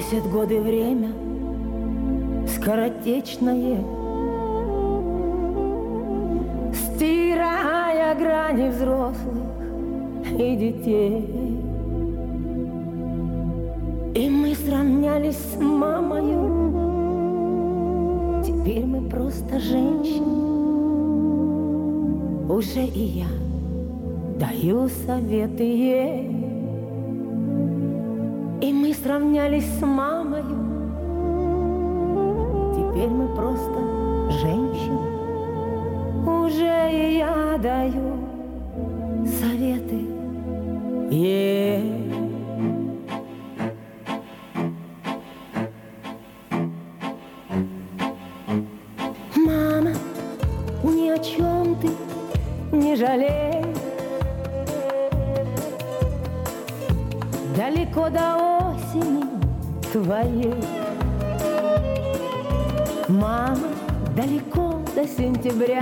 Уносят годы время скоротечное, стирая грани взрослых и детей. И мы сравнялись с мамою, теперь мы просто женщины. Уже и я даю советы ей. И мы сравнялись с мамою, теперь мы просто женщины. Уже и я даю советы ей. Мама, ни о чем ты не жалей. Далеко до осени твоей. Мама, далеко до сентября.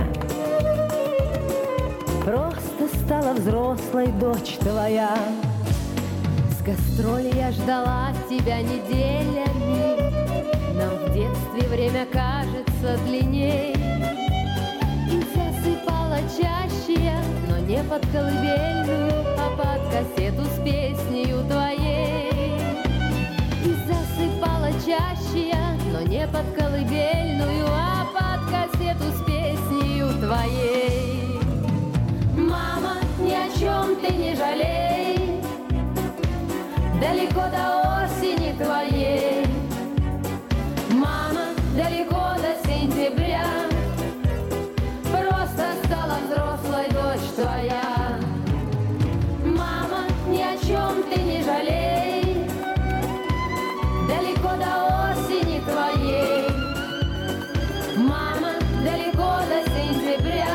Просто стала взрослой дочь твоя. С гастроли я ждала тебя неделями. Нам в детстве время кажется длинней. И засыпала чаще я, но не под колыбельную, а под кассету с песнею твоей. И засыпала чаще я, но не под колыбельную, а под кассету с песнею твоей. Мама, ни о чем ты не жалей, далеко до осени твоей. Мама, далеко до сентября, просто стала взрослой дочь твоя. Мама, ни о чем ты не жалей, далеко до осени твоей. Мама, далеко до сентября,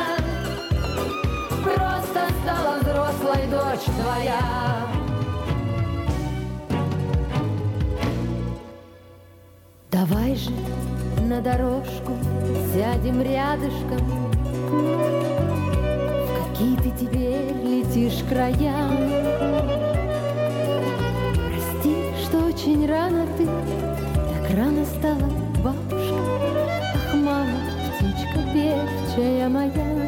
просто стала взрослой дочь твоя. Давай же на дорожку сядем рядышком, в какие ты теперь летишь края. Прости, что очень рано ты так рано стала бабушка. Ах, мама, птичка певчая моя.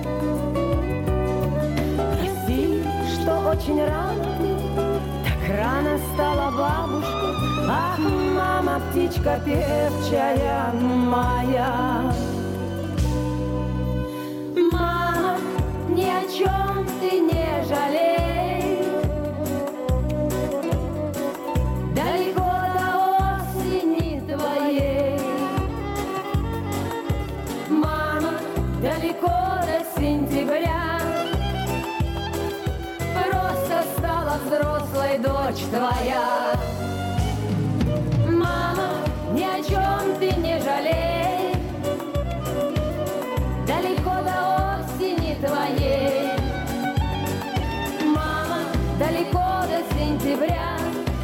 Прости, что очень рано ты так рано стала бабушка. Ах, мама, птичка певчая моя. Мама, ни о чем ты не жалей, далеко до осени твоей. Мама, далеко до сентября, просто стала взрослой дочь твоя. Мама, ни о чем ты не жалей, далеко до осени твоей. Мама, далеко до сентября,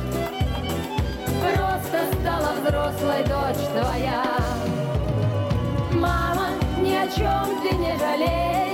просто стала взрослой дочь твоя. Мама, ни о чем ты не жалей,